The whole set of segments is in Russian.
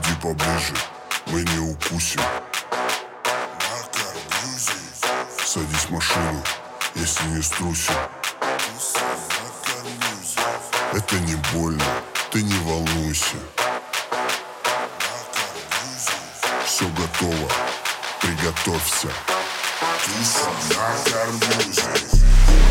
Иди поближе, мы не укусим. Садись в машину, если не струсим. Это не больно, ты не волнуйся. Все готово, приготовься. Туса на кармюзе.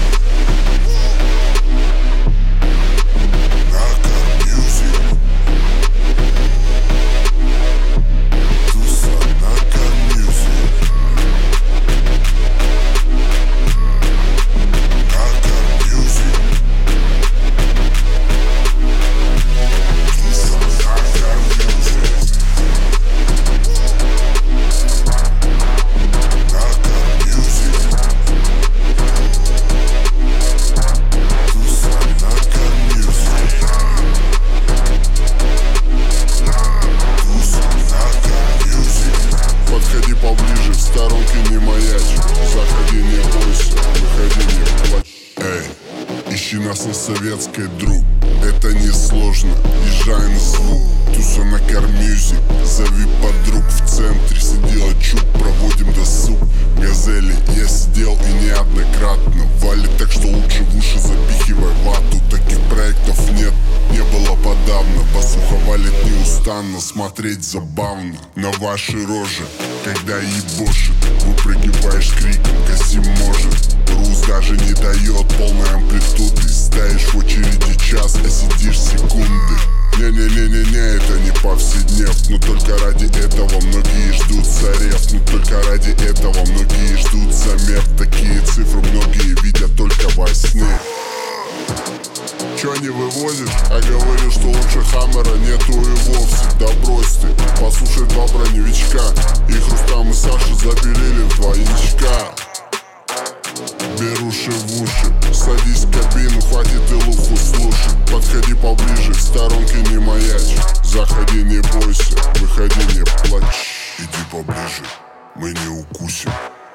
Поближе, в сторонке не маячь. Заходи, не бойся, выходи, не плачь. Эй, ищи нас на Советской, друг. Это несложно, езжай на звук. Туса на кармюзик, зови подруг. В центре сидела чук, проводим досуг. Газели я сидел и неоднократно. Валит так, что лучше в уши запихивай вату. Таких проектов нет, не было подавно. Басуха валит неустанно, смотреть забавно на ваши рожи. Когда ебошит, выпрыгиваешь криком, Касим может. Рус даже не дает полной амплитуды. Стоишь в очереди час, а сидишь секунды. Не-не-не-не-не, это не повседнев. Но только ради этого многие ждут зарев. Но только ради этого многие ждут замер. Такие цифры многие видят только во сне. Чё не вывозишь? А говорю, что лучше Хаммера нету и вовсе. Да брось ты, послушай два броневичка. Их Рустам и Саша запилили в двойничка. Беруши в уши, садись в кабину, хватит и луху слушай. Подходи поближе, в сторонке не маячь. Заходи, не бойся, выходи, не плачь. Иди поближе, мы не укусим.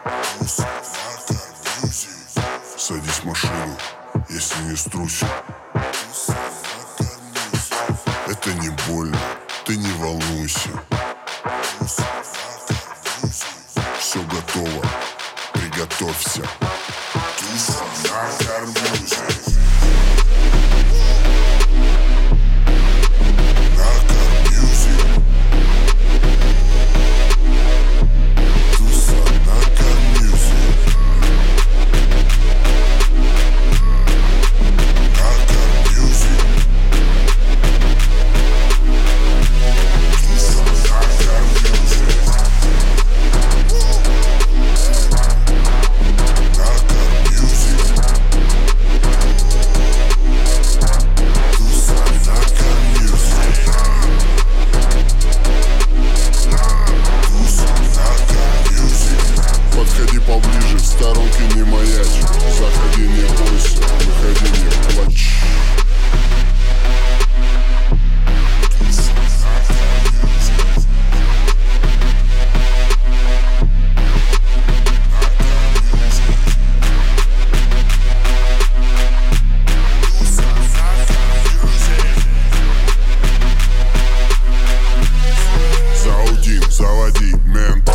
Садись в машину, если не струсим. Это не больно, ты не волнуйся. Все готово, приготовься. Туса на кармюзе. Поближе, в сторонке не маячь. Заходи, не бойся, выходи, не плачь. Заудин, заводи, мент.